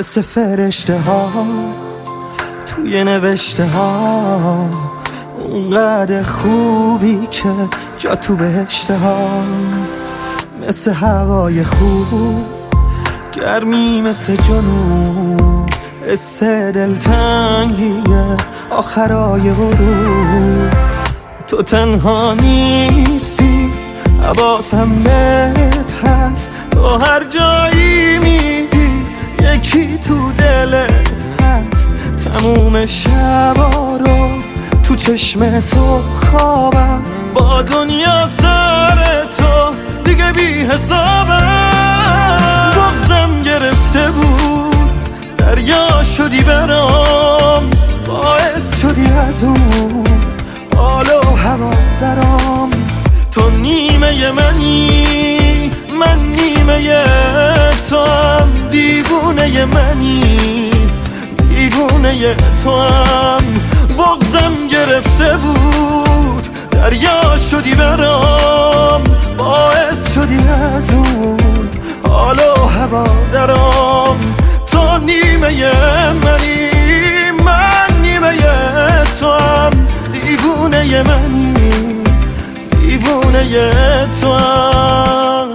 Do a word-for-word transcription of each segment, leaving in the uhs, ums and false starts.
مثل فرشته ها توی نوشته ها، اونقدر خوبی که جا تو بهشته ها. مثل هوای خوب گرمی مثل جنوب، حس دلتنگیه آخرای غروب. تو تنها نیستی حواسم بهت هست، تو هر جایی میری یکی تو دلت هست. تموم شبا رو تو چشم تو خوابم، با دنیا سر تو دیگه بی حسابم. بغضم گرفته بود دریا شدی برام، باعث شدی از اون حال و هوا درام. تو نیمه منی من نیمه تو هم، دیوونه منی دیوونه تو هم. بغضم گرفته بود دریا شدی برام، باعث شدی از اون حال و هوا درام. تو نیمه منی من نیمه تو هم، دیوونه منی دیوونه تو هم.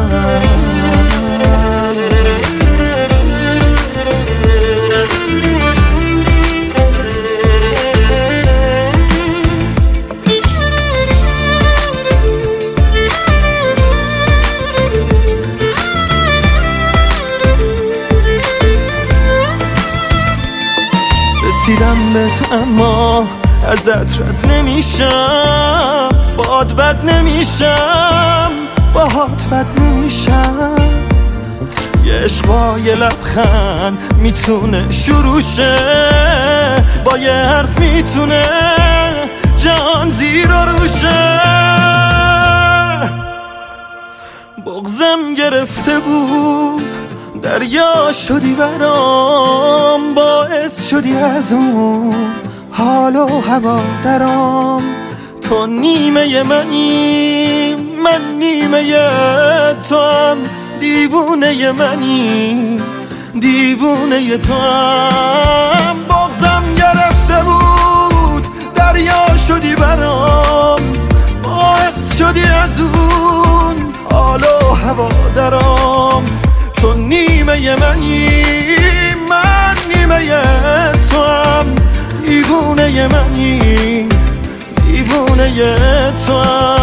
رسیدم بهت اما ازت رد نمیشم، باهات بد نمیشم باهات بد نمیشم. یه عشق با یه لبخند میتونه شروع شه، با یه حرف میتونه جهان زیر و روشه. بغضم گرفته بود دریا شدی برام، باعث شدی از اون حال و هوا درام. تو نیمه منی من نیمه تو هم، دیوونه منی دیوونه تو هم. بغضم گرفته بود دریا شدی برام، باعث شدی از اون حال و هوا درام. تو نیمه منی من نیمه تو هم، دیوونه منی دیوونه تو هم.